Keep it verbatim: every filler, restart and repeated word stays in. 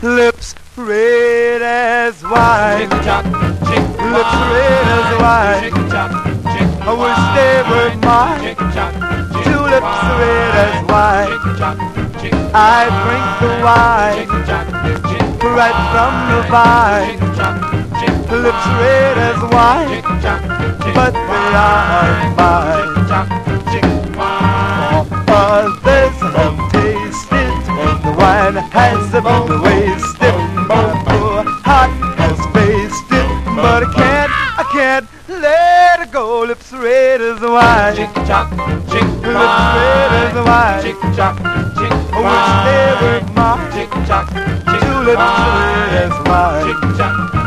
lips red as wine, Chick-chock, chick, lips red as wine. Chick-chock, chick, I wish they were mine. Chick-chock, chick, Two lips red as wine. Chick-chock, chick, I drink the wine Chick-chock, chick, right from the vine. Chick-chock, chick, Lips red as wine, Chick-chock, chick, but they are mine. Chick-chock, chick, Others have tasted, and the wine has been wasted. My poor heart has faced it, but I can't, I can't let it go. Lips red as wine, Chick-chock, chick, lips red as wine. Chick-chock, chick, I wish they were mine. Chick-chock, chick, Two lips red as wine. Chick-chock,